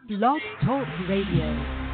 Blog Talk Radio.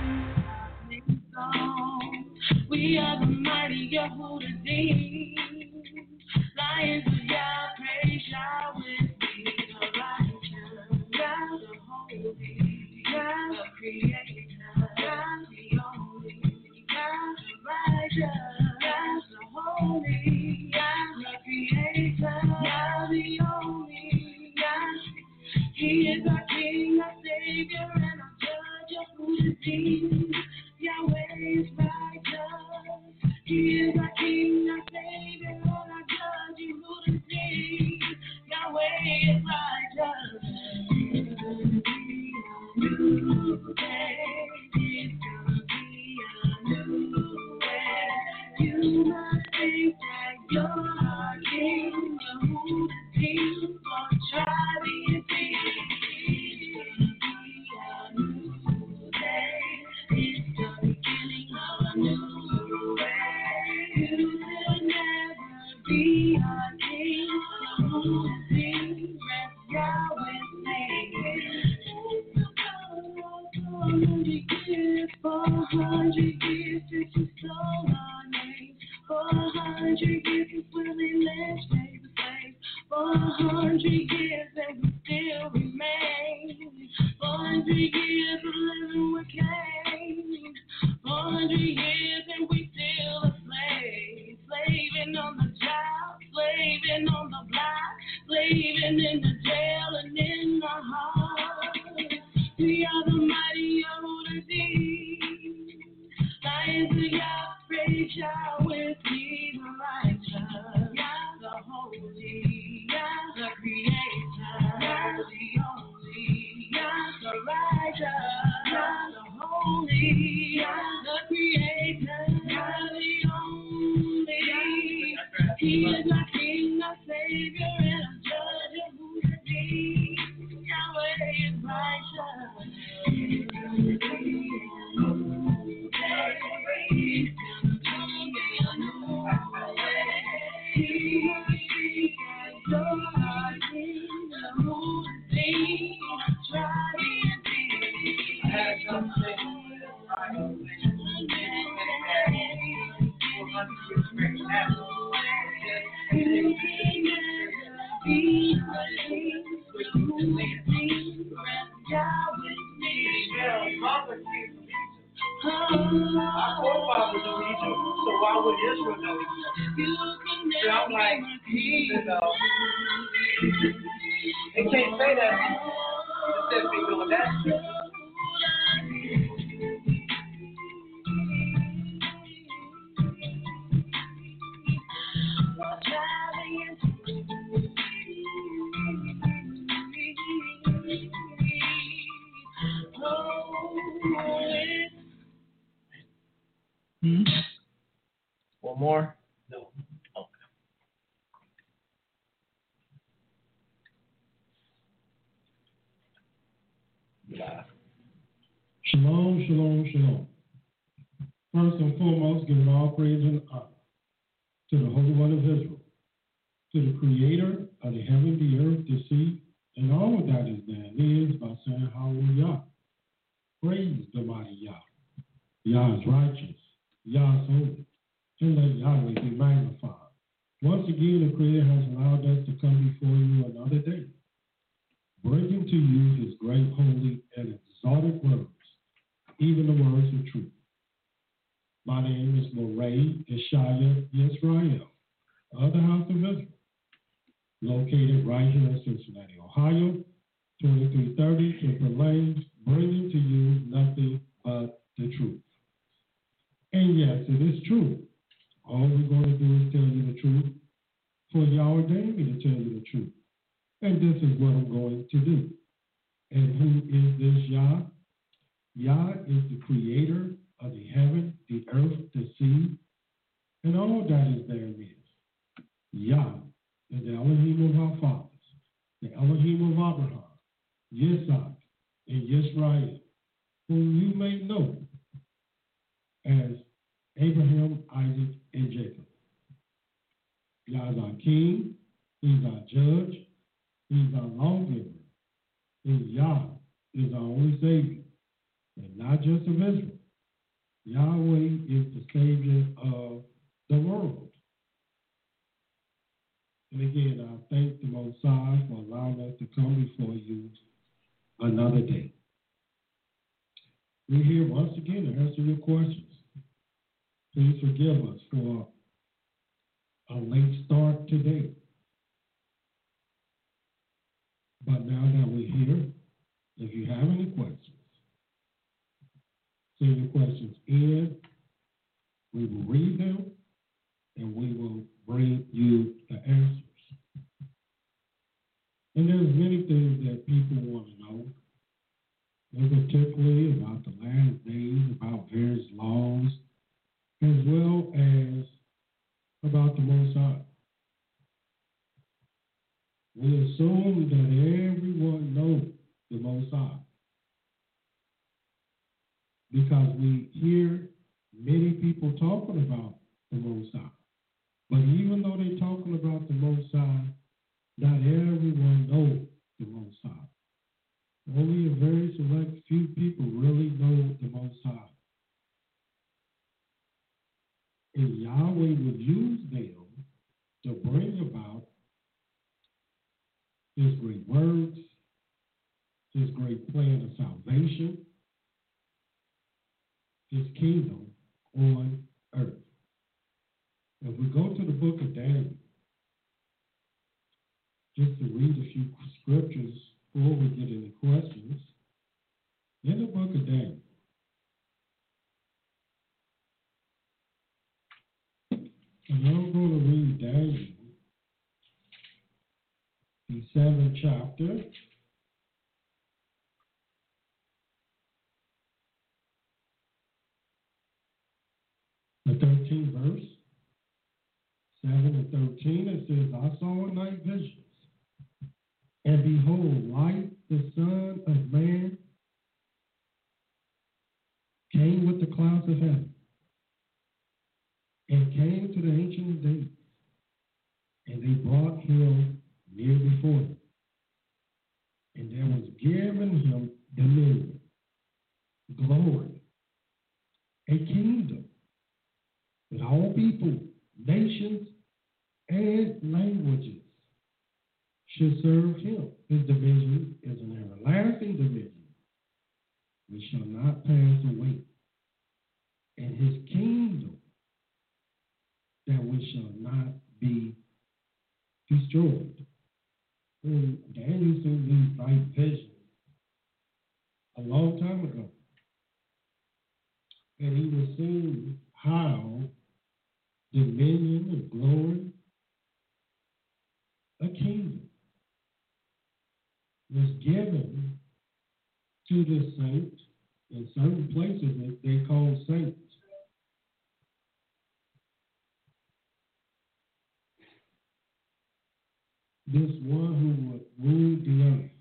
We are the mighty Yehuda Dean. Lions of Yah, praise Yah with me. The righteous, Yah the holy, Yah the creator, Yah the only, Yah the righteous, Yah the holy, Yah the creator, Yah the only, Yah. He is our King, our Savior, and our Judge of who redeems. Yahweh is righteous. He is our King, our Savior, and our Judge in who redeems. Yahweh is righteous. It's gonna be a new day. It's gonna be a new day. You must think that you're our King, who redeems, but try the be our King, who sing, rest Yah with me. 400 years since you stole our name. 400 years since Willie Lynch made the same. 400 years and we still remain. 400 years of living with Cain. 400 years and we still a slave. Slaving on the job, slaving on the block, slaving in the jail and in the heart. We are the mighty Yehuda Dean. Lions of Yah, praise Yah with me, the righteous, Yah the holy, Yah the creator, Yah the only, Yah the righteous, Yah the holy, Yah the creator, Yah the only. He is our King, our Savior, and our Judge of who redeems. Yahweh is righteous. It's gonna be a new day. It's gonna be a new day. He is our King, who redeems. Try and be. I had something. Our forefathers know Egypt, so why would Israel know Egypt? So I'm like, they can't say that instead of me doing that. One more? No. Okay. Yeah. Shalom, shalom, shalom. First and foremost, giving all praise and honor to the Holy One of Israel, to the Creator of the heaven, the earth, the sea, and all that is therein is, by saying Hallelujah. Praise the mighty Yah. Yah is righteous. Yah is holy. And let Yahweh be magnified. Once again, the Creator has allowed us to come before you another day, bringing to you His great, holy, and exalted words, even the words of truth. My name is Moray Ishaya Yisrael of the House of Israel, located right here in Cincinnati, Ohio, 2330 Kimper Lanes, bringing to you nothing but the truth. And yes, it is true. All we're going to do is tell you the truth, for Yah ordained me to tell you the truth. And this is what I'm going to do. And who is this Yah? Yah is the creator of the heaven, the earth, the sea, and all that is therein is. Yah is the Elohim of our fathers, the Elohim of Abraham, Yitzhak, and Yisrael, whom you may know as Abraham, Isaac, and Jacob. Yah is our king, he's our judge, he's our lawgiver, and Yah is our only Savior. and not just of Israel. Yahweh is the Savior of the world. And again, I thank the Most High for allowing us to come before you another day. We're here once again to answer your questions. Please forgive us for a late start today. But now that we're here, if you have any questions, send your questions in. We will read them, and we will bring you the answers. And there's many things that people want to know, and particularly about the last days, about various laws, as well as about the Most High. We assume that everyone knows the Most High because we hear many people talking about the Most High. But even though they're talking about the Most High, not everyone knows the Most High. Only a very select few people really know the Most High. And Yahweh would use them to bring about His great words, His great plan of salvation, His kingdom on earth. If we go to the book of Daniel, just to read a few scriptures before we get into questions, in the book of Daniel, and I'm going to read Daniel, the 7th chapter, the 13th verse, 7 and 13, it says, I saw a night visions, and behold, like the Son of Man came with the clouds of heaven, and came to the Ancient of Days, and they brought him near before them. And there was given him dominion, glory, a kingdom, that all people, nations, and languages should serve him. His dominion is an everlasting dominion, which shall not pass away, and his kingdom that which shall not be destroyed. And Daniel seen these night visions a long time ago. And he was seeing how dominion and glory, a kingdom, was given to the saints in certain places that they call saints. This one who would rule the earth.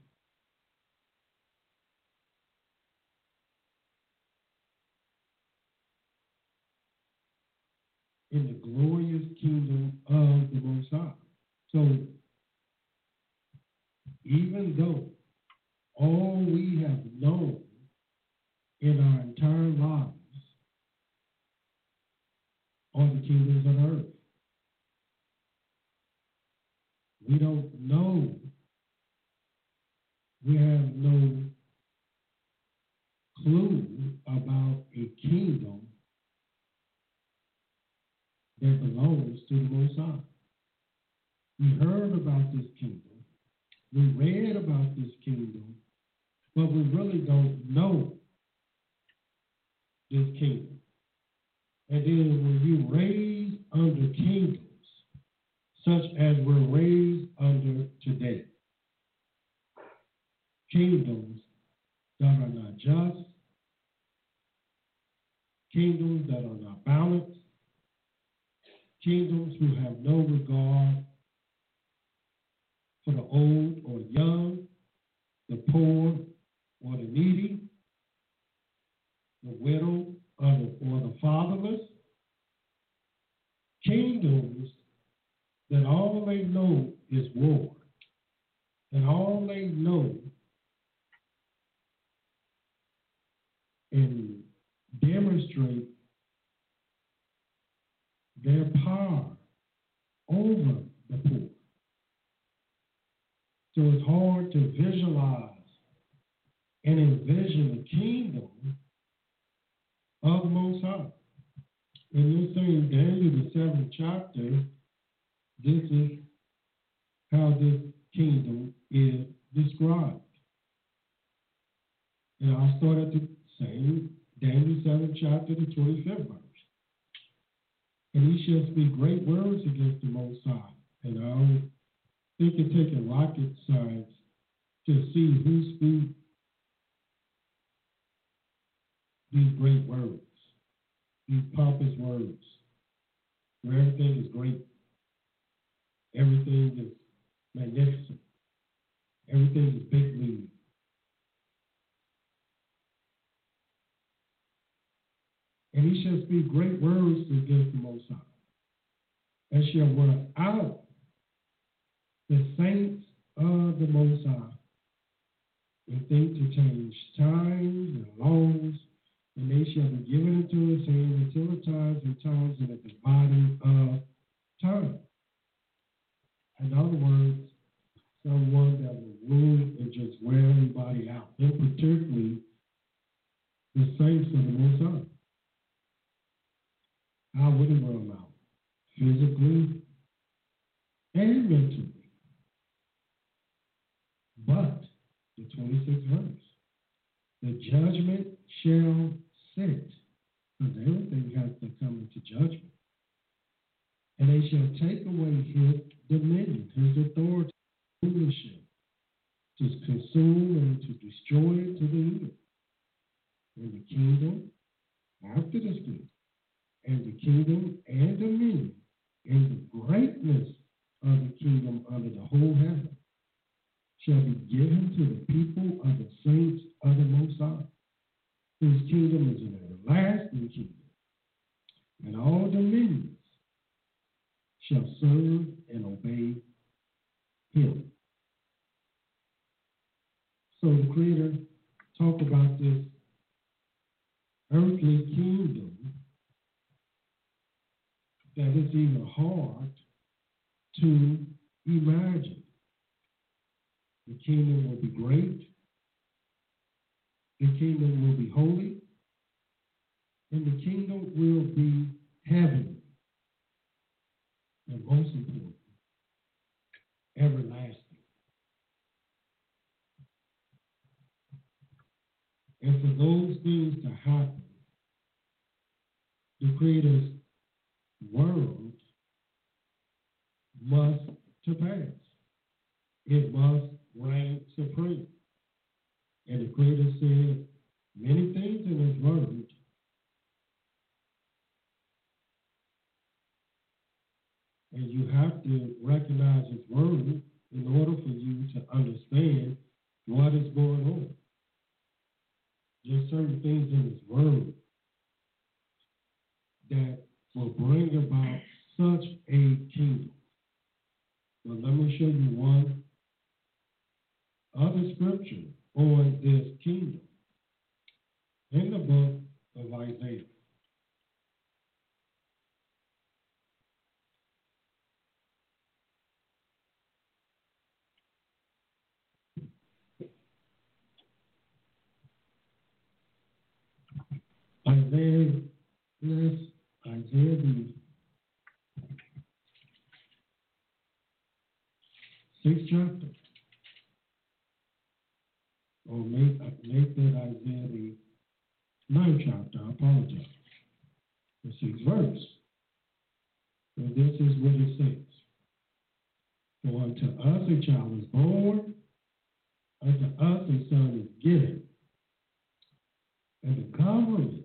In the glorious kingdom of the Most High. So, even though all we have known in our entire lives are the kingdoms of earth, we don't know, we have no clue about a kingdom that belongs to the Most High. We heard about this kingdom. We read about this kingdom, but we really don't know this kingdom. And then when you raise under kingdoms, such as we're raised under today, kingdoms that are not just, kingdoms that are not balanced, kingdoms who have no regard for the old or young, the poor or the needy, the widow or the fatherless, kingdoms that all they know is war, and all they know and demonstrate their power over the poor. So it's hard to visualize and envision the kingdom of the Most High. In this same Daniel, the 7th chapter, this is how this kingdom is described. And I'll start at the same Daniel 7th chapter, the 25th verse. And he shall speak great words against the Most High. And I don't think it's taking rocket science to see who speaks these great words, these pompous words, where everything is great, everything is magnificent, everything is big league. And he shall speak great words against the Most High, and shall work out the saints of the Most High, and think to change times and laws, and they shall be given into his hand until the times and times and the dividing of time. In other words, someone that will rule and just wear everybody out, and particularly the saints of the Most High. How would he wear them out? Physically and mentally. But, the 26th verse, the judgment shall sit, because everything has to come into judgment. And they shall take away his dominion, his authority, rulership, to consume and to destroy it to the end. And the kingdom, after this good, and the kingdom and dominion, and the greatness of the kingdom under the whole heaven, shall be given to the people of the saints of the Most High, whose kingdom is an everlasting kingdom, and all dominions shall serve and obey him. So the Creator talked about this earthly kingdom that is even hard to imagine. The kingdom will be great, the kingdom will be holy, and the kingdom will be heavenly. And most important, everlasting. And for those things to happen, the Creator's word must to pass. It must reign supreme. And the Creator said many things in his word and you have to recognize his word in order for you to understand what is going on. There's certain things in his word that will bring about such a kingdom. But let me show you one other scripture on this kingdom in the book of Isaiah. Isaiah the 6th chapter. Or make that Isaiah the 9th chapter. I apologize. The 6th verse. And this is what it says. For unto us a child is born, unto us a son is given, and the government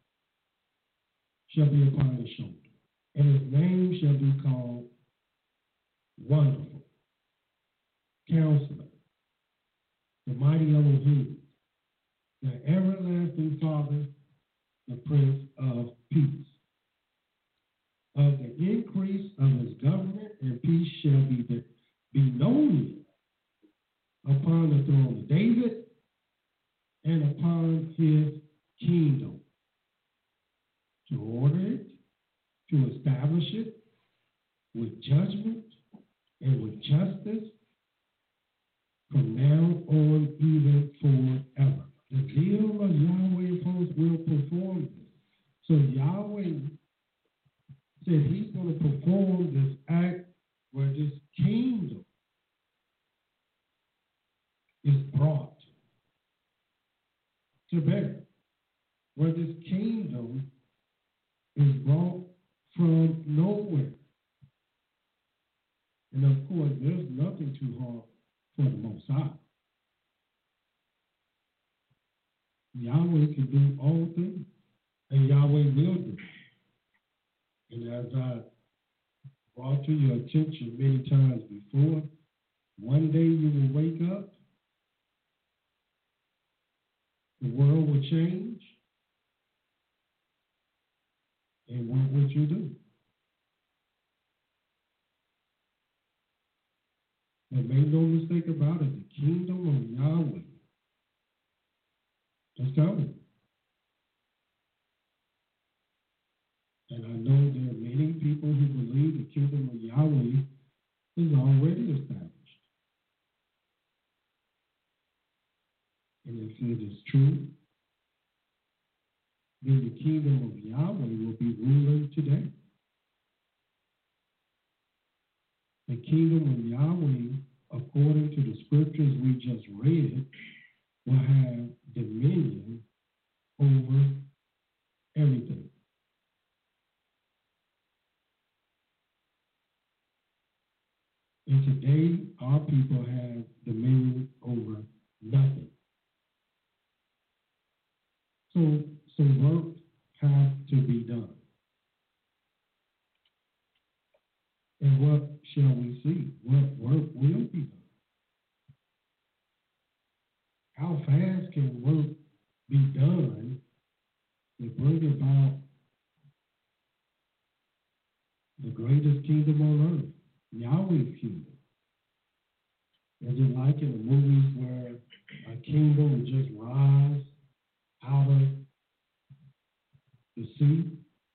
shall be upon his shoulder, and his name shall be called Wonderful, Counselor, the Mighty Elohim, the Everlasting Father, the Prince of Peace. Of the increase of his government and peace shall be known upon the throne of David and upon his kingdom, to order it, to establish it with judgment and with justice from now on, even forever. The zeal of Yahweh of hosts will perform this. So Yahweh said he's going to perform this act where this kingdom is brought to bear, where this kingdom is brought from nowhere. And of course, there's nothing too hard for the Most High. Yahweh can do all things, and Yahweh will do. And as I brought to your attention many times before, one day you will wake up, the world will change, and what would you do? But make no mistake about it, the kingdom of Yahweh is coming. And I know there are many people who believe the kingdom of Yahweh is already established. And if it is true, then the kingdom of Yahweh will be ruling today. The kingdom of Yahweh, according to the scriptures we just read, will have dominion over everything. And today, our people have dominion over nothing. So work has to be done. And what shall we see? What work will be done? How fast can work be done to bring about the greatest kingdom on earth, Yahweh's kingdom? Is it like in the movies where a kingdom will just rise out of the sea?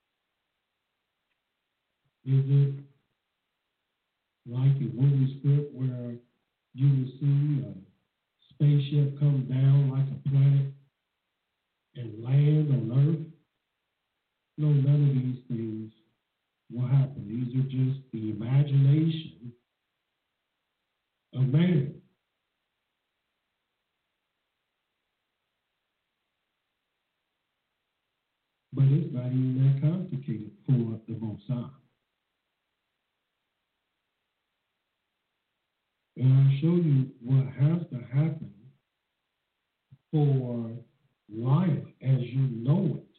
Is it like a movie script where you will see a spaceship come down like a planet and land on Earth? No, none of these things will happen. These are just the imagination of man. But it's not even that complicated for the Most High. And I'll show you what has to happen for life as you know it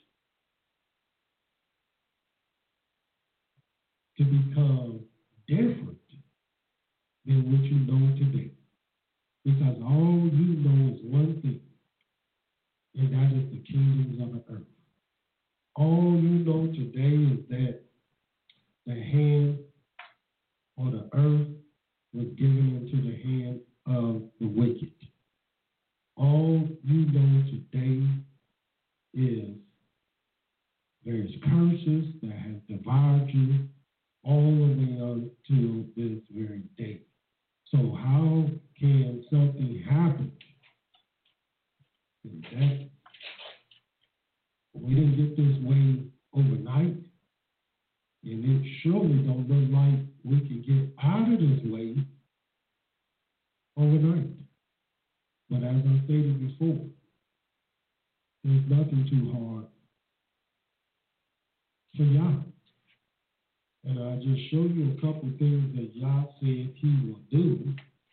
to become different than what you know today. Because all you know is one thing, and that is the kingdoms of the earth. All you know today is that the hand or the earth was given into the hand of the wicked. All you know today is there's curses that have devoured you all the way until this very day. So how can something happen? That we didn't get this way overnight, and it surely don't look like we can get out of this way overnight. But as I stated before, there's nothing too hard for Yah. And I'll just show you a couple things that Yah said he will do.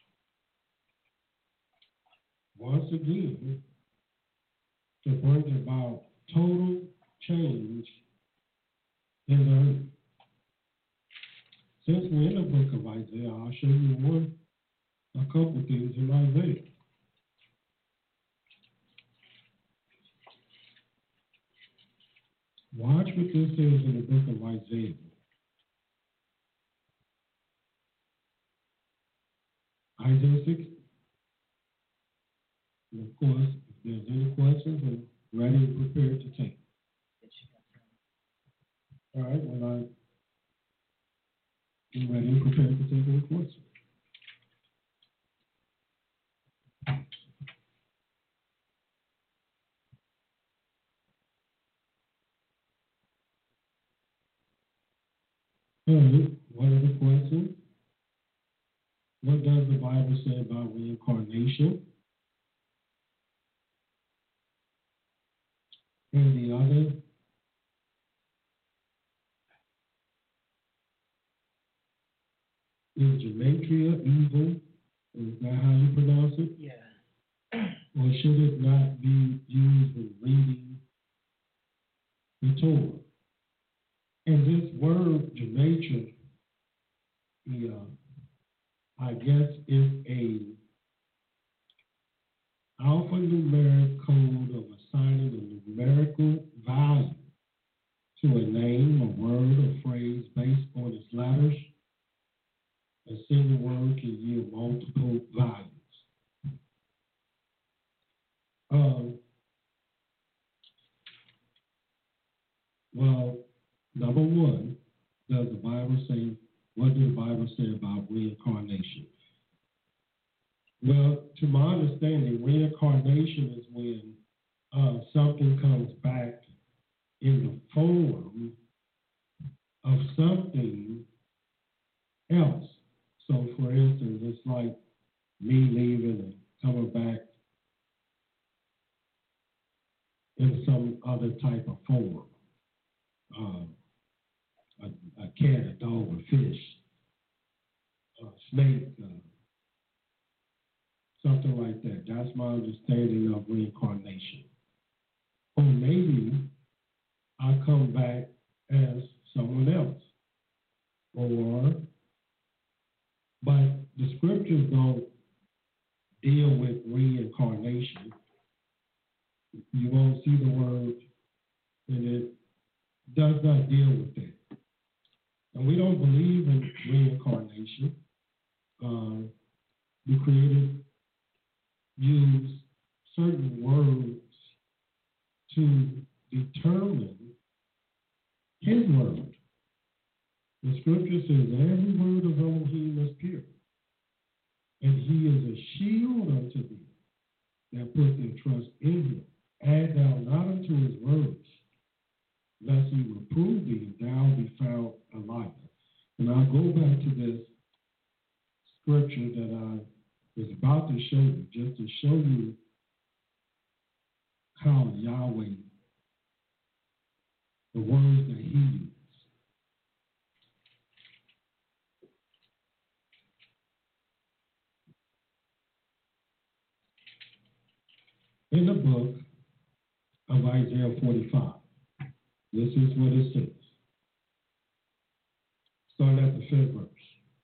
Once again, to bring about total change in the earth. Since we're in the book of Isaiah, I'll show you a couple things in Isaiah. Watch what this says in the book of Isaiah. Isaiah 60. And of course, if there's any questions, ready and prepared to take? All right, well, I'm ready and prepared to take any questions. All right, what are the questions? What does the Bible say about reincarnation? And the other, is gematria evil? Is that how you pronounce it? Yeah. Or should it not be used when reading the Torah? And this word, gematria, I guess is a alphanumeric code of assigning a numerical value to a name, a word, or phrase based on its letters. A single word can yield multiple values. Well, number one, does the Bible say, what does the Bible say about reincarnation? Well, to my understanding, reincarnation is when something comes back in the form of something else. So, for instance, it's like me leaving and coming back in some other type of form. A cat, a dog, a fish, a snake, something like that. That's my understanding of reincarnation. Or maybe I come back as someone else. But the scriptures don't deal with reincarnation. You won't see the word, and it does not deal with that. And we don't believe in reincarnation. The Creator used certain words to determine His word. The scripture says, every word of Elohim is pure, and He is a shield unto thee that put their trust in Him. Add thou not unto His words, lest He reprove thee, and thou be found a liar. And I'll go back to this scripture that I was about to show you, just to show you how Yahweh, the words that He used. In the book of Isaiah 45, this is what it says. Starting at the 5th verse.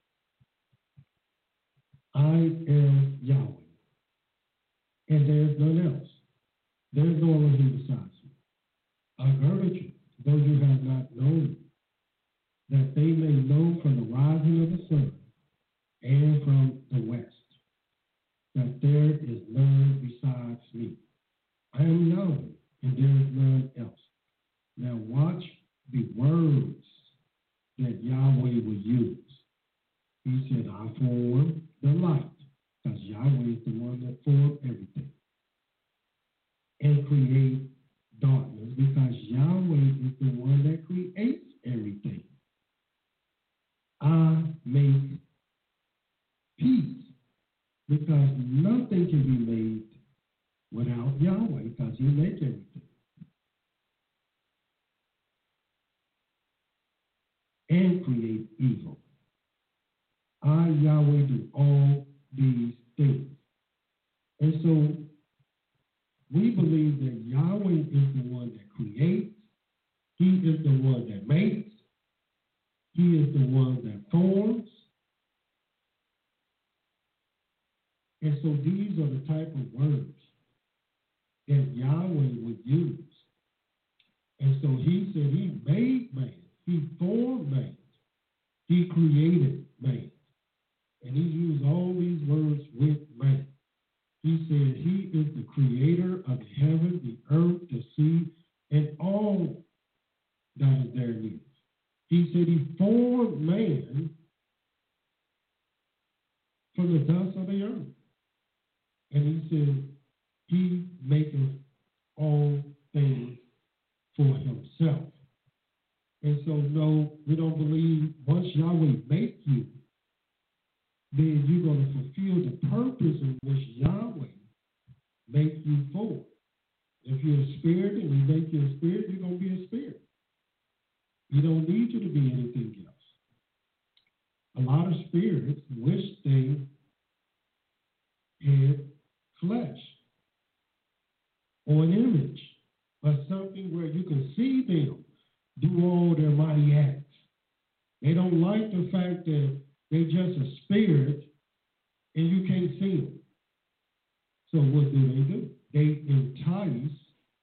I am Yahweh, and there is none else. There is no Elohim besides me. I girded you, though you have not known me, that they may know from the rising of the sun and from the west, that there is none besides me. I am Yahweh, and there is none else. Now watch the words that Yahweh will use. He said, I form the light, because Yahweh is the one that formed everything, and create darkness, because Yahweh is the one that creates everything. I make peace, because nothing can be made without Yahweh, because He makes everything. And create evil. I, Yahweh, do all these things. And so we believe that Yahweh is the one that creates, He is the one that makes, He is the one that forms. And so these are the type of words that Yahweh would use. And so He said He made man, He formed man, He created man. And He used all these words with man. He said He is the creator of the heaven, the earth, the maketh all things for himself. And so, no, we don't believe once Yahweh make you, then you're going to fulfill the purpose in which Yahweh make you for. If you're a spirit and we make you a spirit, you're going to be a spirit. You don't need you to be anything else. A lot of spirits wish they had flesh or an image or something where you can see them do all their mighty acts. They don't like the fact that they're just a spirit and you can't see them. So what do? They entice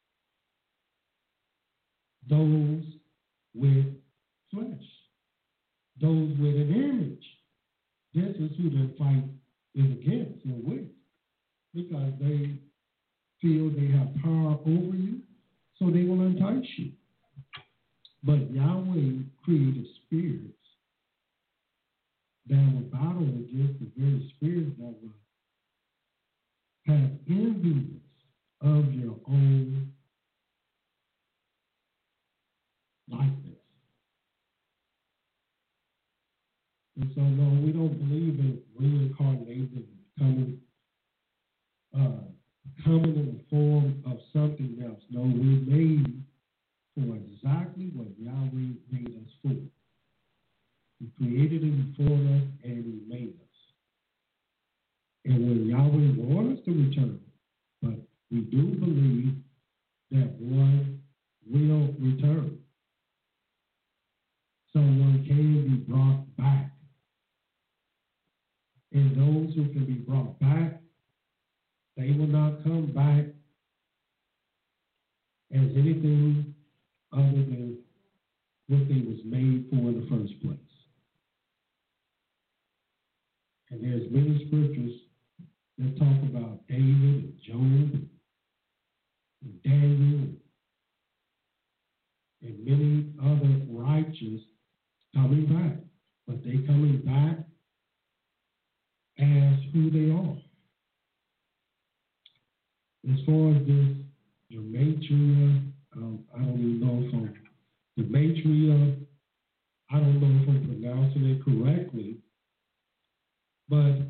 those with flesh, those with an image. This is who the fight is against and with, because they feel they have power over you, so they will entice you. But Yahweh created spirits that will battle against the very spirits that will have enviness of your own likeness. And so, no, we don't believe in reincarnating, coming in the form of something else. No, we're made for exactly what Yahweh made us for. He created and formed us, and He made us. And when Yahweh wants us to return, but we do believe that one will return. Someone can be brought back. And those who can be brought back, they will not come back as anything other than what they was made for in the first place. And there's many scriptures that talk about David and Job and Daniel and many other righteous coming back. But they coming back as who they are. As far as this gematria, I don't even know if I'm gematria, I don't know if I'm pronouncing it correctly, but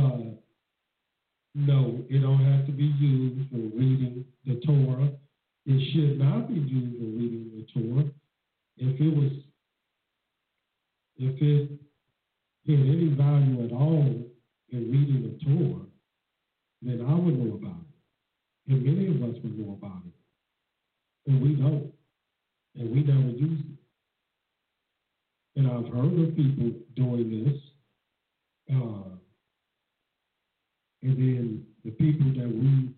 no, it don't have to be used for reading the Torah. It should not be used for reading the Torah. If it had any value at all in reading the Torah, then I would know about it. And many of us would know about it. And we don't. And we never use it. And I've heard of people doing this. And then the people that we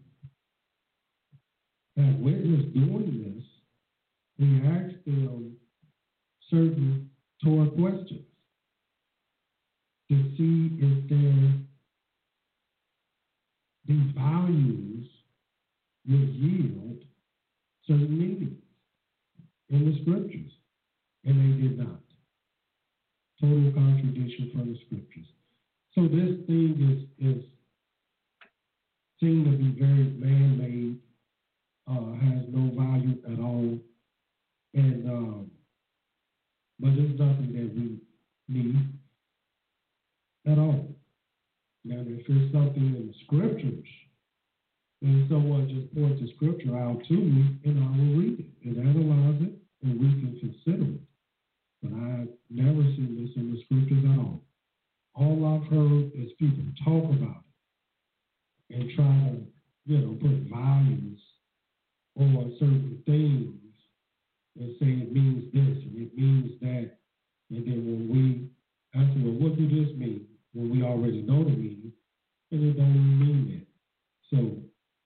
have witnessed doing this, we ask them certain Torah questions to see if these values will yield certain meanings in the scriptures. And they did not. Total contradiction from the scriptures. So this thing is seemed to be very man-made, has no value at all, and but it's nothing that we need at all. Now, if there's something in the scriptures, then someone just points the scripture out to me, and I will read it and analyze it, and we can consider it. But I've never seen this in the scriptures at all. All I've heard is people talk about it and try to, put values on certain things and say it means this and it means that. And then when we ask them, well, what do this mean? When we already know the meaning, and it don't even mean that. So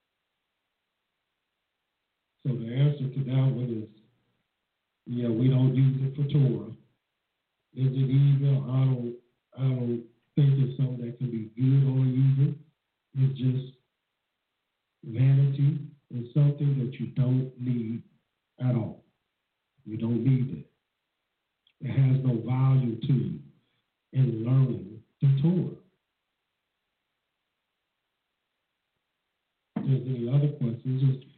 the answer to that one is, yeah, we don't use it for Torah. Is it evil? I don't think it's something that can be good or evil. It's just vanity. It's something that you don't need at all. You don't need it. It has no value to you in learning the Torah. If there's any other questions, just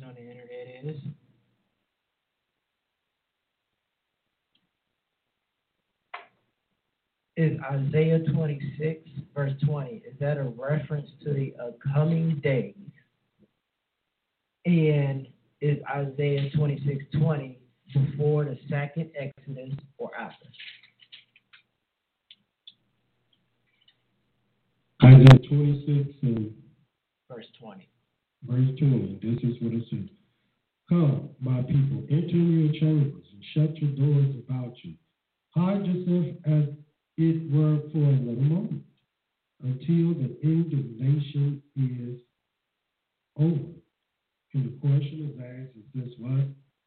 on the internet is Isaiah 26, verse 20. Is that a reference to the coming days? And is Isaiah 26:20 before the second Exodus or after? Isaiah 26 and Verse 20. verse 20. This is what it says. Come, my people, enter your chambers and shut your doors about you. Hide yourself as it were for a little moment, until the indignation is over. And the question is asked, is this what?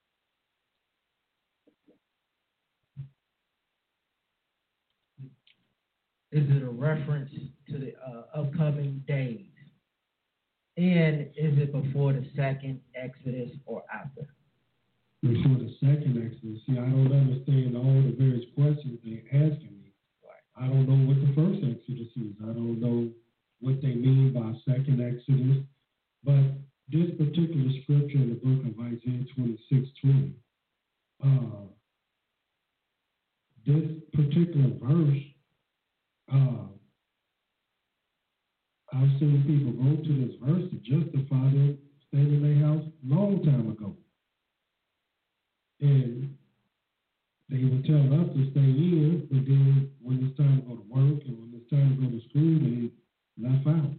Is it a reference to the upcoming days? And is it before the second Exodus or after? Before the second Exodus. See, I don't understand all the various questions they're asking me. I don't know what the first Exodus is. I don't know what they mean by second Exodus. But this particular scripture in the book of Isaiah 26:20, this particular verse, I've seen people go to this verse to justify them staying in their house a long time ago. And they would tell us to stay in, but then when it's time to go to work and when it's time to go to school, they left out.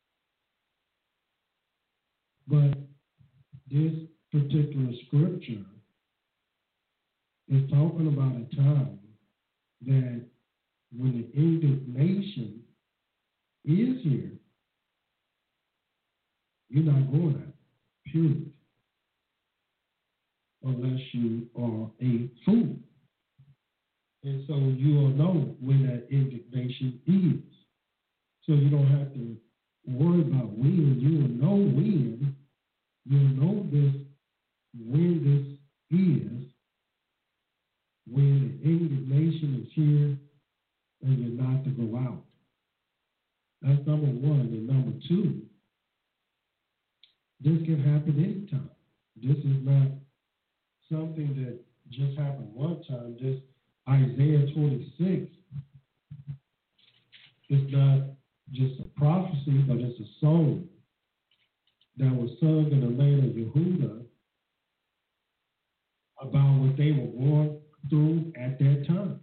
But this particular scripture is talking about a time that when the indignation is here, you're not going out, period, unless you are a fool. And so you'll know when that indignation is. So you don't have to worry about when. You will know when. You'll know this when this is, when the indignation is here and you're not to go out. That's number one. And number two, this can happen anytime. This is not something that just happened one time. This Isaiah 26 is not just a prophecy, but it's a song that was sung in the land of Yehuda about what they were going through at that time.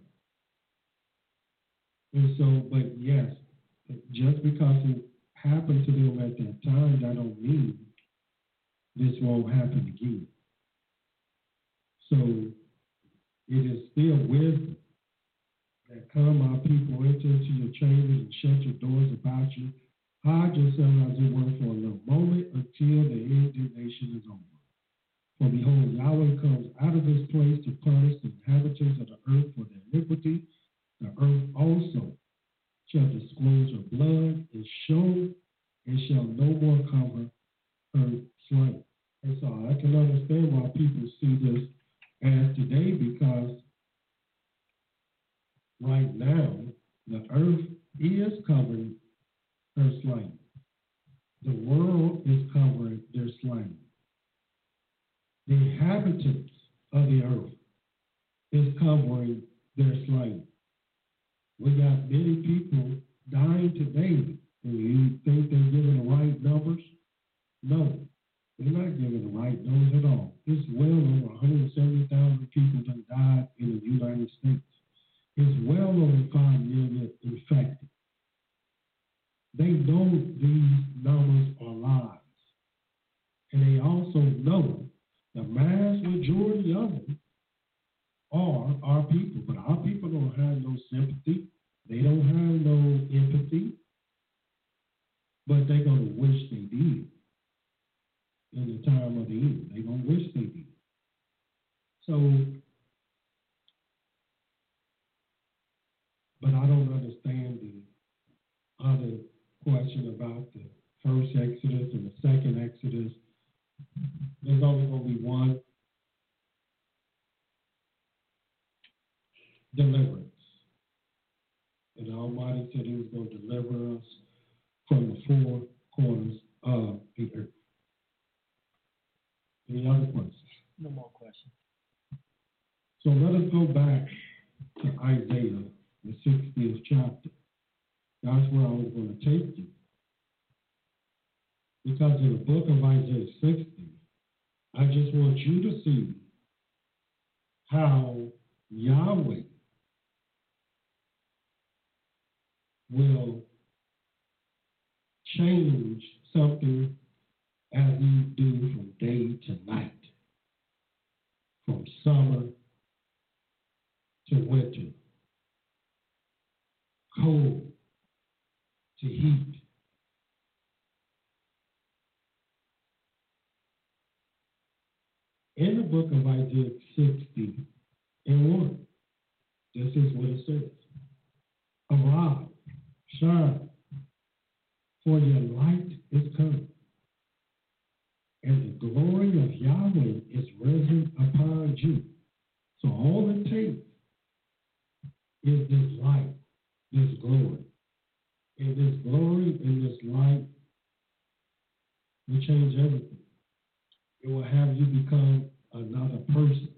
And so, but yes, just because it happened to them at that time, that don't mean this won't happen again. So it is still wisdom that come, my people, enter into your chambers and shut your doors about you. Hide yourself as it were for a little moment until the indignation is over. For behold, Yahweh comes out of his place to punish the inhabitants of the earth for their iniquity. The earth also shall disclose her blood and show, and shall no more cover her slain. And so I can understand why people see this as today, because right now the earth is covering her slain. The world is covering their slain. The inhabitants of the earth is covering their slain. We got many people dying today. And you think they're giving the right numbers? No, they're not giving the right numbers at all. It's well over 170,000 people that died in the United States. It's well over 5 million infected. They know these numbers are lies. And they also know the vast majority of them are our people. But our people don't have no sympathy. They don't have no empathy. But they're going to wish they did in the time of the end. They're going to wish they did. So, but I don't understand the other question about the first Exodus and the second Exodus. There's only going to be one deliverance. And the Almighty said he was going to deliver us from the four corners of the earth. So let us go back to Isaiah, the 60th chapter. That's where I was going to take you. Because in the book of Isaiah 60, I just want you to see how Yahweh will change something as he do from day to night, from summer to winter, cold to heat. In the book of Isaiah 60 and 1, this is what it says. Arise, shine, for your light is come, and the glory of Yahweh is risen upon you. So all it takes is this light, this glory. And this glory and this light will change everything. It will have you become another person.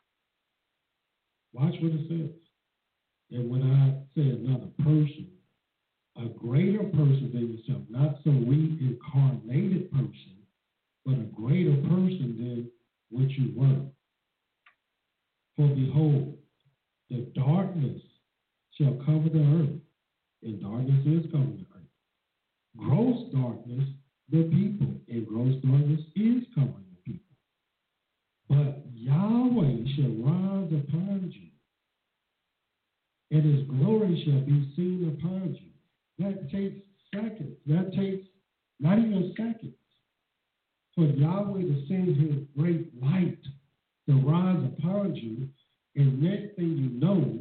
Watch what it says. And when I say another person, a greater person than yourself, not some reincarnated person, but a greater person than what you were. For behold, the darkness shall cover the earth, and darkness is covering the earth. Gross darkness, the people, and gross darkness is covering the people. But Yahweh shall rise upon you, and his glory shall be seen upon you. That takes seconds. That takes not even seconds for Yahweh to send his great light to rise upon you, and next thing you know,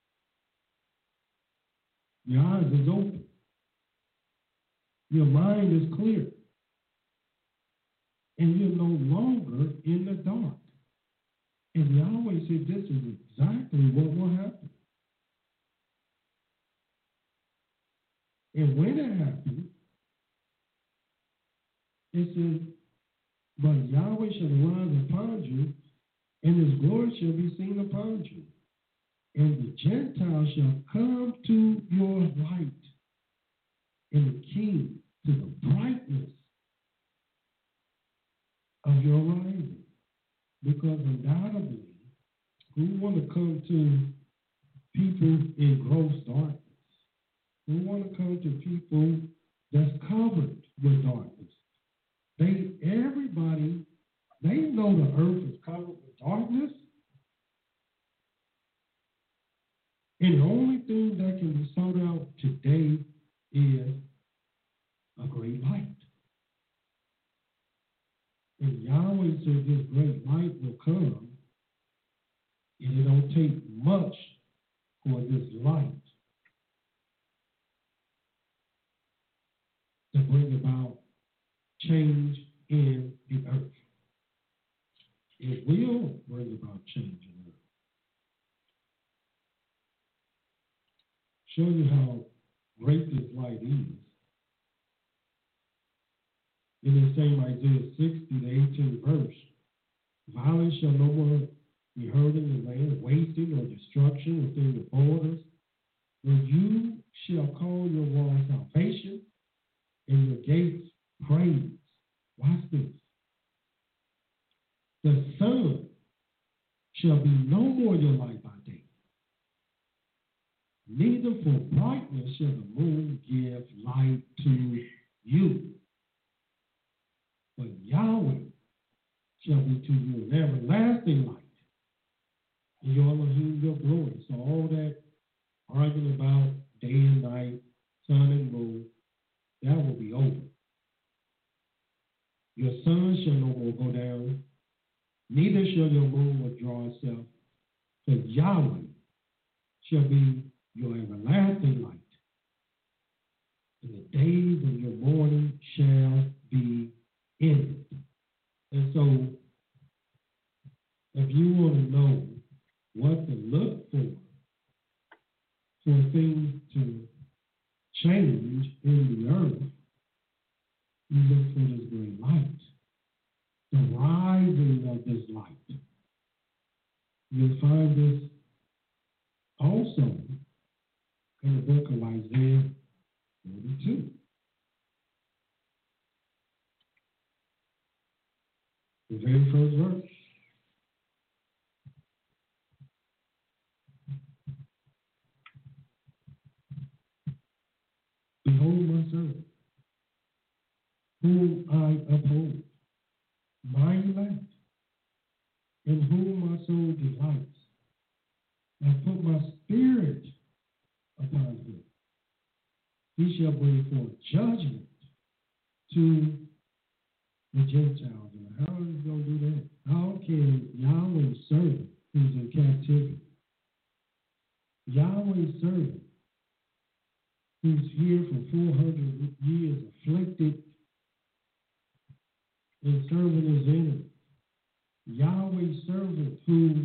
your eyes is open. Your mind is clear. And you're no longer in the dark. And Yahweh said this is exactly what will happen. And when it happens, it says, but Yahweh shall rise upon you, and his glory shall be seen upon you. And the Gentiles shall come to your light, and the king to the brightness of your rising. Because undoubtedly, who want to come to people in gross darkness? Who want to come to people that's covered with darkness? Everybody, they know the earth is covered with darkness. And the only thing that can be sought out today is a great light. And Yahweh said this great light will come, and it don't take much for this light to bring about change in the earth. It will bring about change in the earth. Show you how great this light is. In the same Isaiah 60, the 18th verse, violence shall no more be heard in the land, wasting or destruction within the borders. When you shall call your wall salvation and your gates praise. Watch this. The sun shall be no more your light by day. Neither for brightness shall the moon give light to you. But Yahweh shall be to you an everlasting light, and your Elohim your glory. So all that arguing about day and night, sun and moon, that will be over. Your sun shall no more go down, neither shall your moon withdraw itself, for Yahweh shall be your everlasting light, and the days of your mourning shall be ended. And so, if you want to know what to look for things to change in the earth, you look for this great light, the rising of this light. You'll find this also in the book of Isaiah 42. The very first verse. Behold my servant, whom I uphold, my elect, in whom my soul delights. I put my spirit upon him. He shall bring forth judgment to the Gentiles. And how is he going to do that? How can Yahweh's servant, who's in captivity, Yahweh's servant, who's here for 400 years afflicted and serving his enemy, Yahweh's servant who,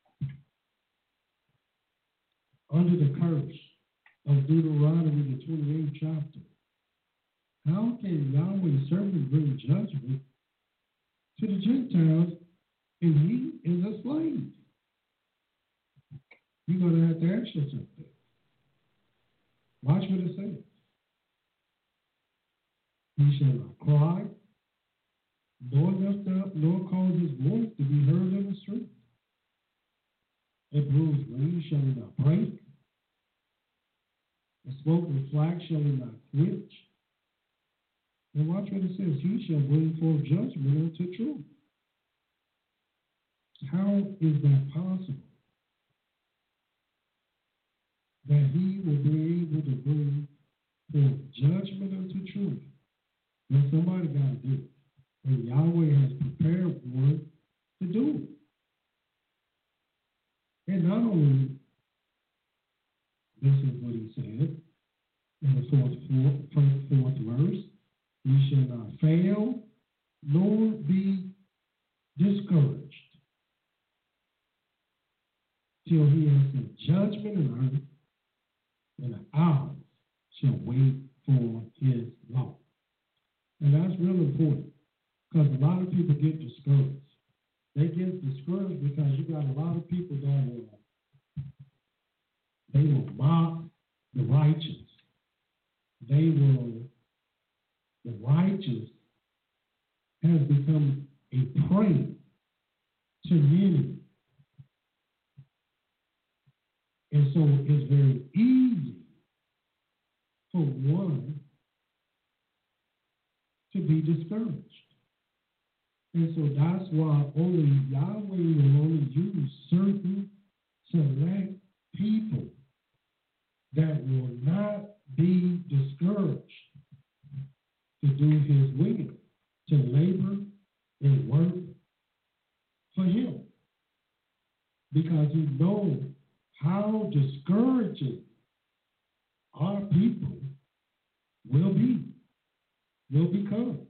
under the curse of Deuteronomy, the 28th chapter, how can Yahweh's servant bring judgment to the Gentiles and he is a slave? You're going to have to ask yourself that. Watch what it says. He shall not cry, nor lift up, nor cause his voice to be heard in the street. A bruised reed shall he not break, a smoking flax shall he not quench. And watch what it says. He shall bring forth judgment unto truth. How is that possible? That he will be able to bring forth judgment unto truth. Now somebody got to do it. And Yahweh has prepared one to do it. And not only, this is what he said in the fourth verse, he shall not fail nor be discouraged till he has sent judgment in earth, and the hours shall wait for his law. And that's real important, because a lot of people get discouraged. They get discouraged because you got a lot of people that will mock the righteous. The righteous has become a prey to many. And so it's very easy for one to be discouraged. And so that's why only Yahweh will only use certain select people that will not be discouraged to do his will, to labor and work for him. Because he knows how discouraging our people will become.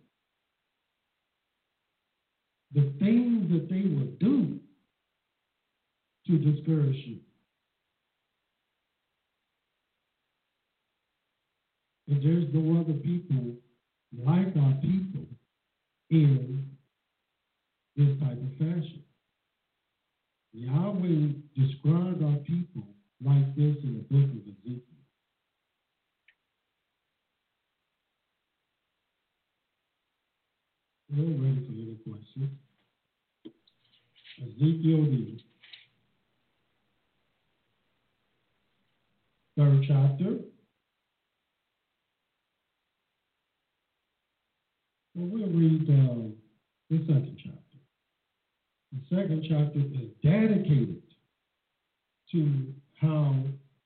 The things that they will do to discourage you. And there's no other people like our people in this type of fashion. Yahweh described our people like this in the book of Ezekiel. We're ready for any questions. Ezekiel, the 3rd chapter. Well, we'll read the 2nd chapter. The 2nd chapter is dedicated to how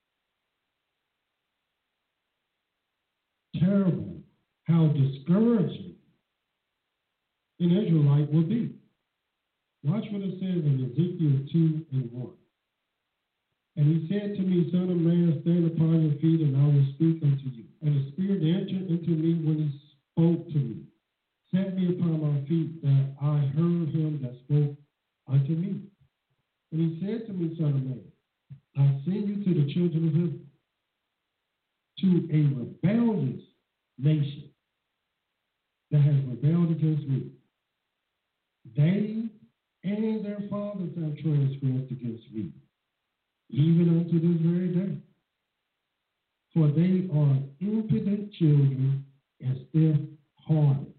terrible, how discouraging an Israelite will be. Watch what it says in Ezekiel 2:1. And he said to me, Son of man, stand upon your feet, and I will speak unto you. And the Spirit entered into me when he spoke to me, set me upon my feet, that I heard him that spoke unto me. And he said to me, Son of man, I send you to the children of Israel, to a rebellious nation that has rebelled against me. They and their fathers have transgressed against me, even unto this very day. For they are impudent children and stiff-hearted.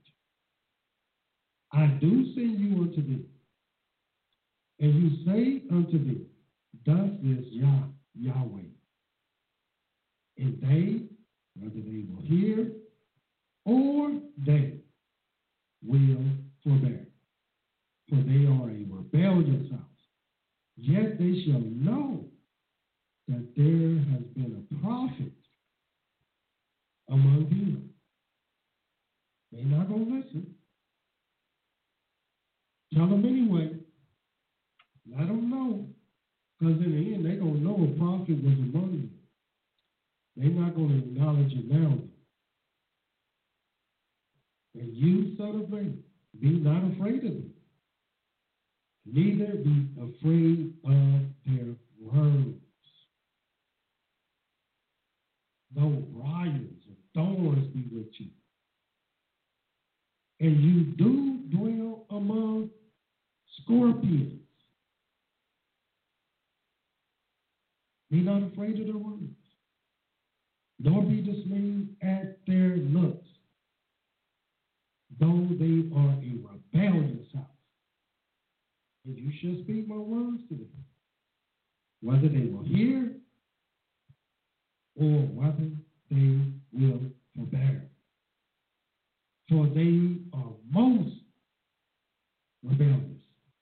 I do send you unto them, and you say unto them, thus is Yahweh. And they, whether they will hear or they will forbear, for they are a rebellious house. Yet they shall know that there has been a prophet among them. They're not going to listen. Tell them anyway. Let them know. Because in the end, they're going to know a prophet was among them. They're not going to acknowledge it now. And you, son of man, be not afraid of them. Neither be afraid of their words. Though briars and thorns be with you, and you do dwell among scorpions, be not afraid of their words, nor be dismayed at their looks, though they are a rebellious house. And you shall speak my words to them, whether they will hear or whether they will forbear. For they are most rebellious.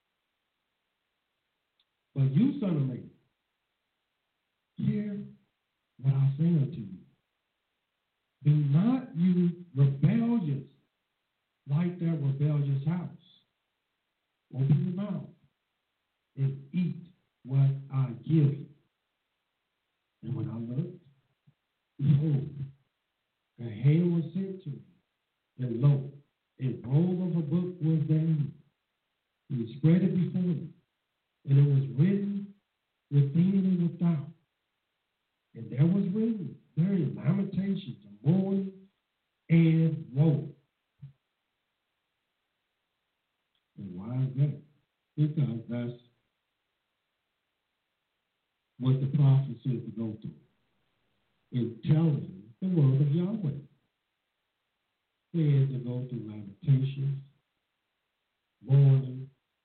But you, son of man, hear what I say unto you. Be not you rebellious like that rebellious house. Open your mouth and eat what I give you. And when I looked, behold, a hand was sent to me, and lo, a roll of a book was therein. He spread it before me, and it was written within and without. And there was written therein lamentations and mourning and woe. And why is that? Because that's what the prophet said to go through in telling the word of Yahweh. They had to go through lamentations, mourning,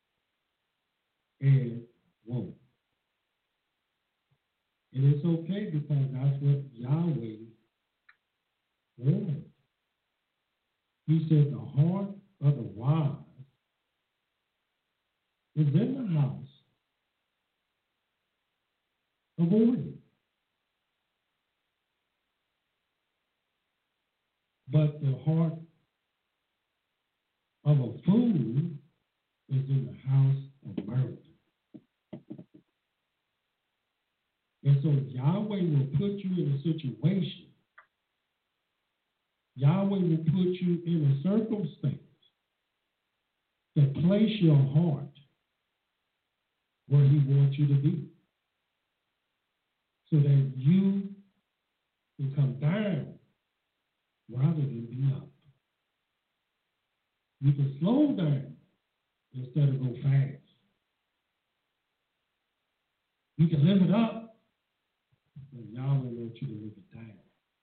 and woe. And it's okay because that's what Yahweh wanted. He said the heart of the wise is in the house of order. But the heart of a fool is in the house of murder. And so Yahweh will put you in a situation. Yahweh will put you in a circumstance to place your heart where he wants you to be, so that you can come down rather than be up. You can slow down instead of go fast. You can live it up, but Yahweh wants you to live it down.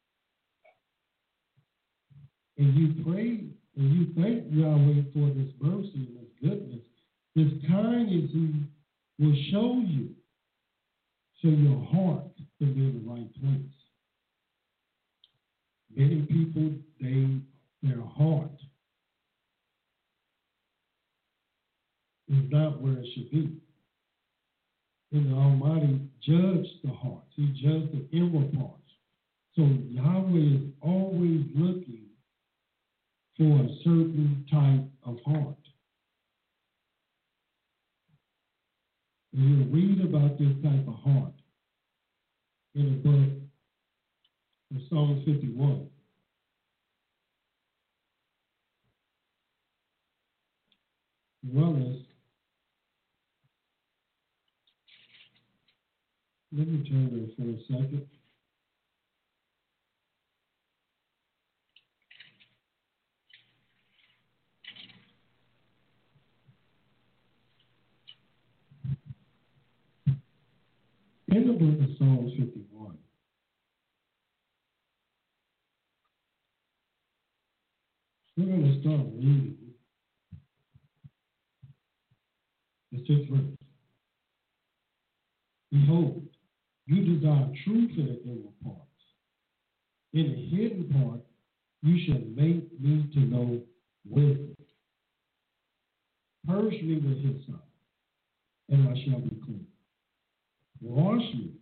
And you pray and you thank Yahweh for this mercy and this goodness, this kindness he will show you, so your heart can be in the right place. Many people, their heart is not where it should be. And the Almighty judged the heart. He judged the inward parts. So Yahweh is always looking for a certain type of heart. And you'll read about this type of heart in the book of Psalm 51. Well as, let me turn there for a second. the book of Psalms 51. We're going to start reading the 6th verse. Behold, you desire truth in the inward parts. In the hidden part, you shall make me to know wisdom. Purge me with hyssop, and I shall be clean. Wash me,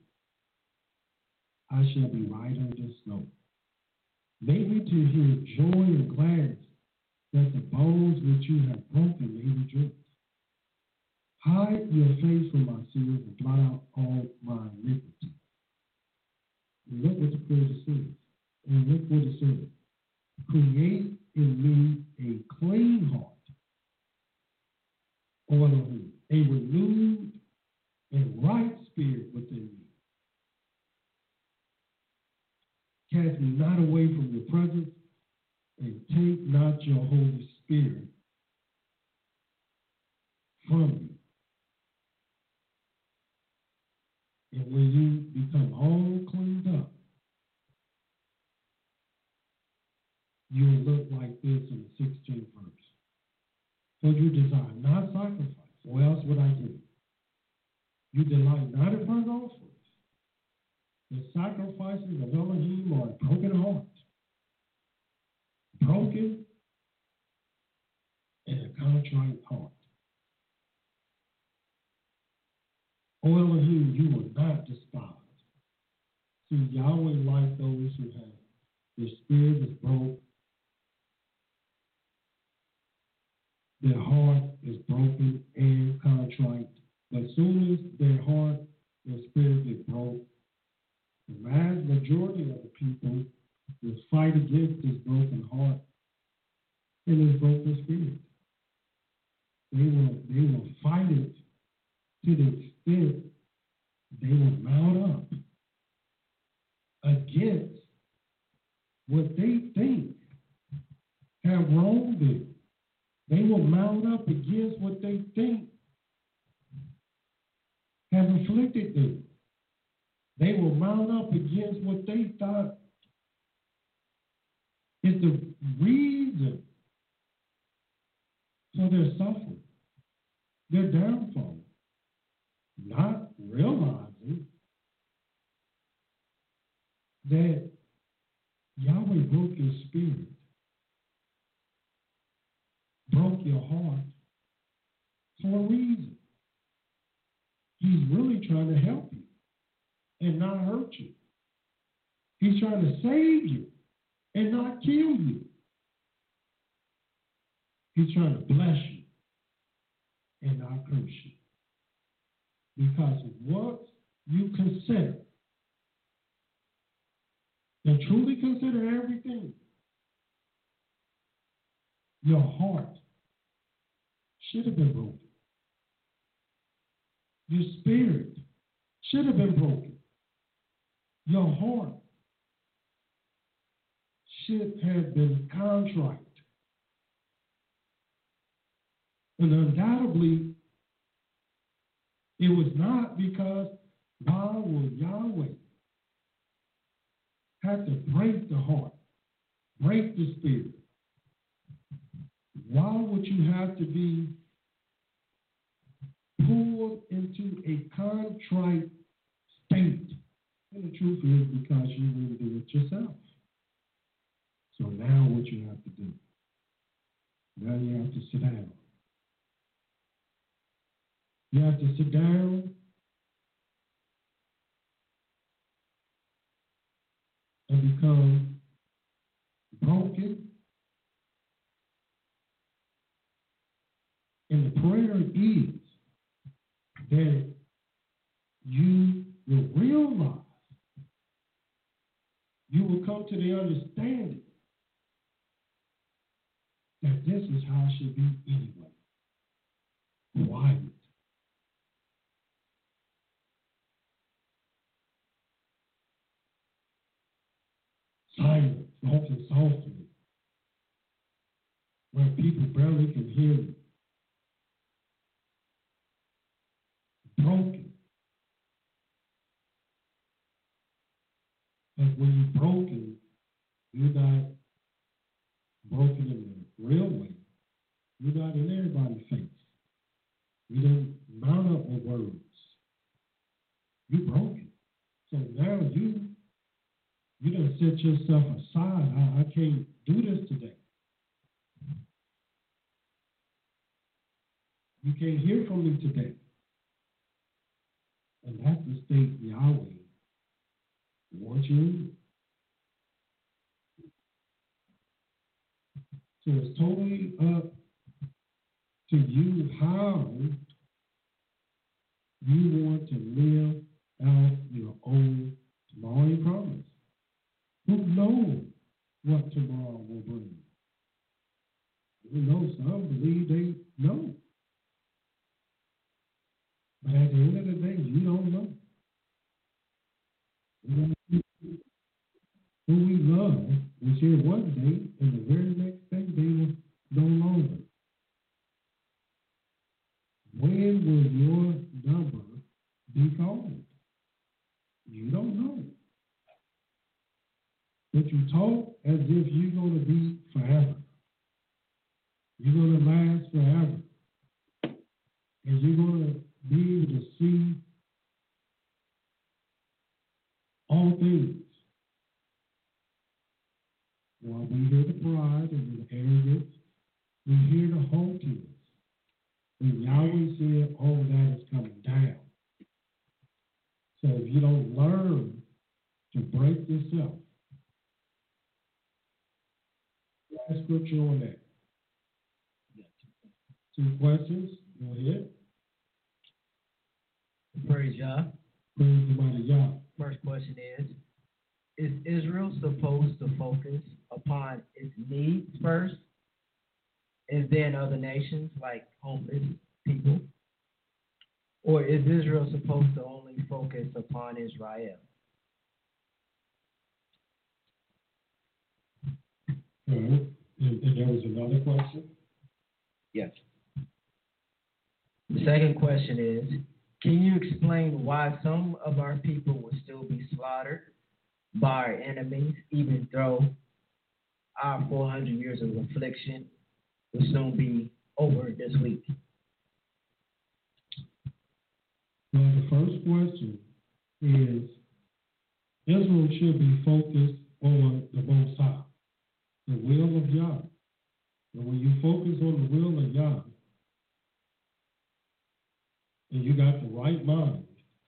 I shall be whiter than snow. Make me to hear joy and gladness, that the bones which you have broken may rejoice. Hide your face from my sins and blot out all my iniquity. And look what the prayer says. And look what it says. Create in me a clean heart, or a renewed and right spirit within me. Cast me not away from your presence, and take not your Holy Spirit from me. And when you become all cleaned up, you'll look like this in the 16th verse. For you desire not sacrifice, or else would I give. You delight not in burnt offerings. The sacrifices of Elohim are a broken heart, broken and a contrite heart. O Elohim, you will not despise. See, Yahweh like those who have their spirit is broke, their heart is broken and contrite. But as soon as their heart and spirit get broke, the vast majority of the people will fight against this broken heart and this broken spirit. They will fight it to the extent they will mount up against what they think have wronged them. They will mount up against what they think have afflicted them. They will mount up against what they thought is the reason for their suffering, their downfall, not realizing that Yahweh broke your spirit, broke your heart for a reason. He's really trying to help you and not hurt you. He's trying to save you and not kill you. He's trying to bless you and not curse you. Because once you consider and truly consider everything, your heart should have been broken. Your spirit should have been broken. Your heart should have been contrite. And undoubtedly, it was not because why would Yahweh have to break the heart, break the spirit? Why would you have to be pulled into a contrite state? And the truth is because you wouldn't do it yourself. So now what you have to do? Now you have to sit down. You have to sit down and become broken. And the prayer is that you will realize, you will come to the understanding that this is how it should be anyway. Quiet. Silent, often softly, where people barely can hear you. Broken. But when you're broken, you're not broken in the real way. You're not in everybody's face. You didn't mount up with words. You're broken. So now you done set yourself aside. I can't do this today. You can't hear from me today. And that's the state Yahweh wants you in. So it's totally up to you how you want to live out your own tomorrow promise. Who knows what tomorrow will bring? You know, some believe they know. But at the end of the day, you don't know. Who we love was here one day, and the very next day they were no longer. When will your number be called? You don't know. But you talk as if you're going to be forever. You're going to last forever. And you're going to be able to see all things. While we hear the pride and the arrogance, we hear the haughtiness. And Yahweh said all that is coming down. So if you don't learn to break yourself, last scripture on that. Two questions. Go ahead. Praise Yah. Praise the mighty Yah. First question is Israel supposed to focus upon its needs first and then other nations like homeless people? Or is Israel supposed to only focus upon Israel? And there was another question? Yes. The second question is, can you explain why some of our people will still be slaughtered by our enemies, even though our 400 years of affliction will soon be over this week? Well, the first question is, Israel should be focused on the Most High, the will of Yah. And when you focus on the will of Yah, and you got the right mind,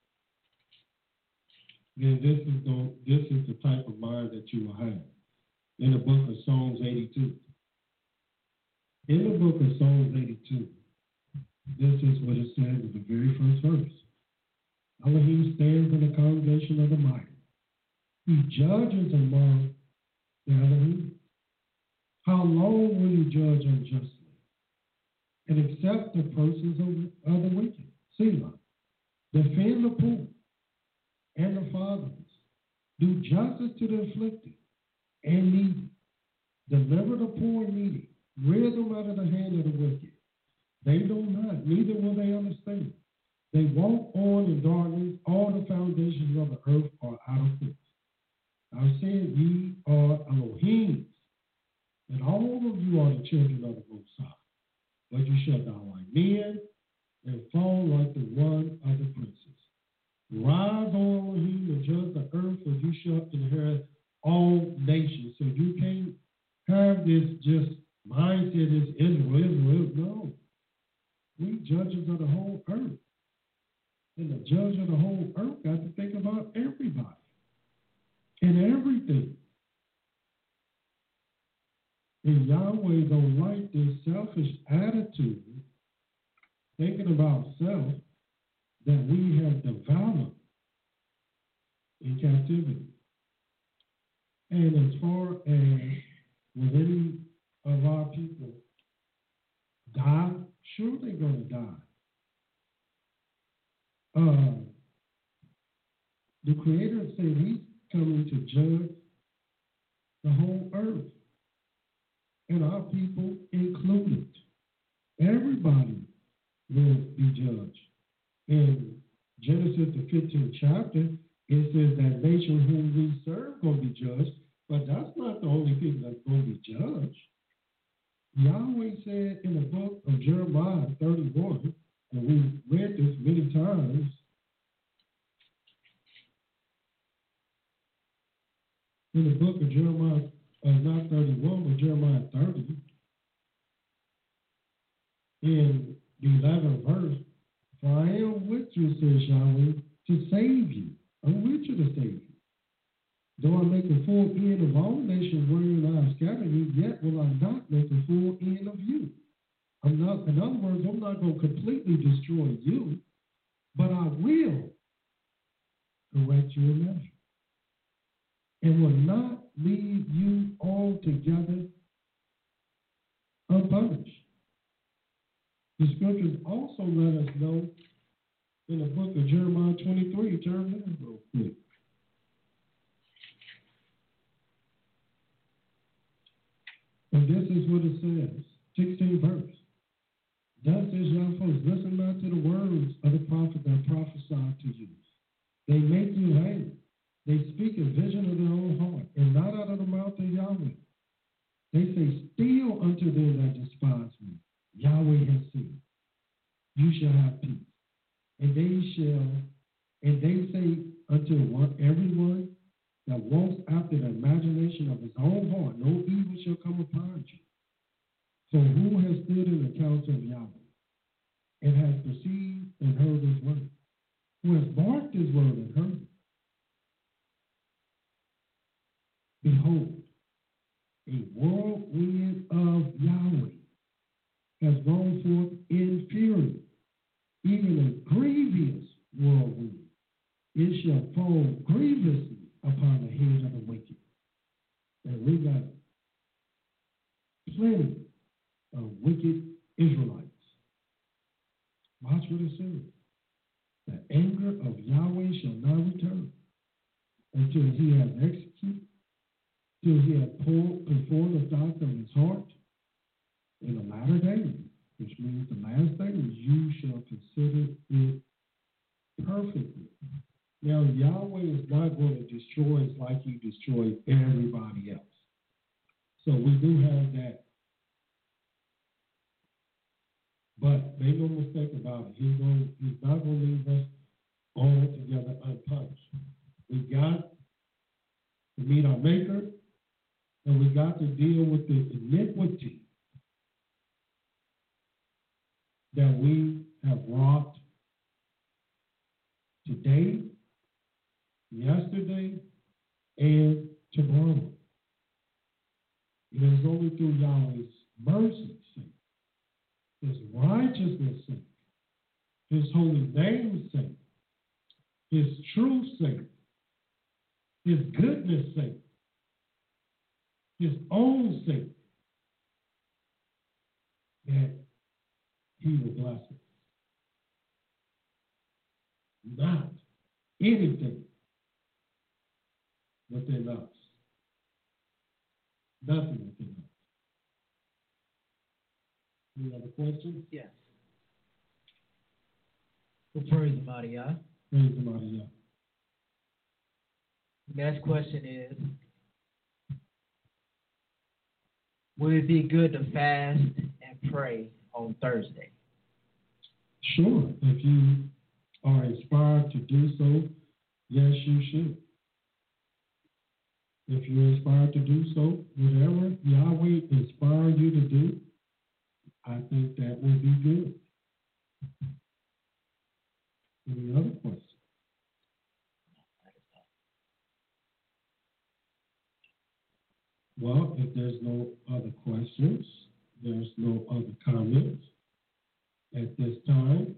then this is the type of mind that you will have. In the book of Psalms 82. In the book of Psalms 82, this is what it says in the very first verse. Elohim stands in the congregation of the mighty. He judges among the Elohim. How long will you judge unjustly and accept the persons of the wicked? Selah. Defend the poor and the fatherless. Do justice to the afflicted and needy. Deliver the poor and needy. Rid them out of the hand of the wicked. They know not, neither will they understand. They walk on in darkness. All the foundations of the earth are out of place. I said, ye are Elohim, and all of you are the children of the Most High. But you shall die like men and fall like the one of the princes. Rise, O Elohim, and judge the earth, for you shall inherit all nations. So you can't have this just mindset is Israel. No. We judges of the whole earth. And the judge of the whole earth got to think about everybody and everything. And Yahweh don't like this selfish attitude, thinking about self, that we have developed in captivity. And as far as will any of our people die, sure they're going to die. The Creator said He's coming to judge the whole earth, and our people included. Everybody will be judged. In Genesis, the 15th chapter, It says that nation whom we serve going to be judged, but that's not the only people that's going to be judged. Yahweh said in the book of Jeremiah 31, and we've read this many times, in the book of Jeremiah, not 31, but Jeremiah 30, in the 11th verse, for I am with you, says Yahweh, to save you. I'm with you to save you. Though I make a full end of all nations wherein I have scattered you, yet will I not make a full end of you. In other words, I'm not going to completely destroy you, but I will correct you in measure and will not leave you altogether unpunished. The scriptures also let us know in the book of Jeremiah 23, turn there real quick. And this is what it says, 16th verse. Thus says Yahweh, listen not to the words of the prophet that prophesy to you. They make you hang. They speak a vision of their own heart, and not out of the mouth of Yahweh. They say, steal unto them that despise me. Yahweh has said, you shall have peace. And they say unto everyone that walks after the imagination of his own heart, no evil shall come upon you. So who has stood in the counsel of Yahweh, and has perceived and heard his word? Who has marked his word and heard it? Behold, a whirlwind of Yahweh has gone forth in fury, even a grievous whirlwind. It shall fall grievously upon the heads of the wicked. And we got plenty of wicked Israelites. Watch what it says. The anger of Yahweh shall not return until he has executed, till he has performed the thoughts of his heart in the latter days, which means the last days, you shall consider it perfectly. Now, Yahweh is not going to destroy us like he destroyed everybody else. So we do have that. But make no mistake about it. He's not going to leave us altogether unpunished. We got to meet our Maker, and we got to deal with the iniquity that we have wrought today, yesterday, and tomorrow. It is only through Yahweh's mercy, his righteousness sake, his holy name's sake, his truth sake, his goodness sake, his own sake, that he will bless us. Not anything within us. Nothing within us. Any other questions? Yes. Well, praise the mighty Yah. Praise the mighty Yah. Next question is, would it be good to fast and pray on Thursday? Sure. If you are inspired to do so, yes, you should. If you're inspired to do so, whatever Yahweh inspires you to do, I think that will be good. Any other questions? Well, if there's no other questions, there's no other comments at this time.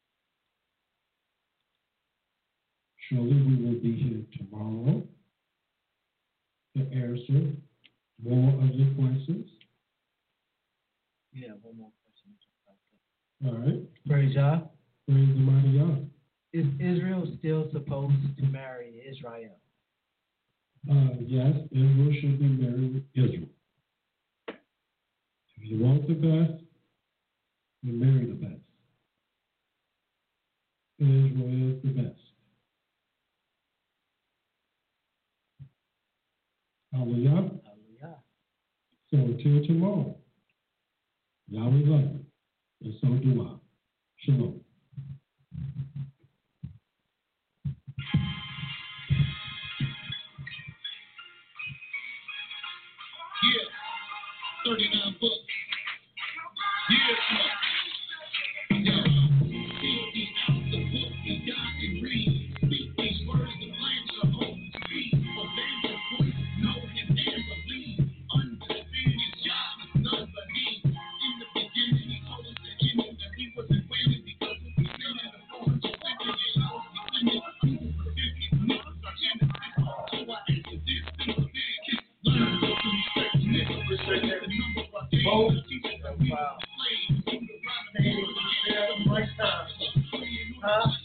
Surely we will be here tomorrow to answer more of your questions. Yeah, one more question. All right. Praise Yah. Praise the mighty Yah. Is Israel still supposed to marry Israel? Yes, Israel should be married with Israel. If you want the best, you marry the best. Israel is the best. Hallelujah. Hallelujah. So until tomorrow, Yahweh love you, and so do I. Shalom. Yeah, 39 books. Yeah, yeah. Read these out the book, we got and read. Speak these words, the flames are holy speed. Obey the voice, know him and believe. Understand his job is none but he. In the beginning, he told us that he knew that he wasn't waiting because of the sin and the form. So when we get lost, we sin it. We will forgive his niggas, our genesis. So I answer this, simple big kiss. Learn to respect niggas. Respect the number of our days. Teach us that we don't play. Huh?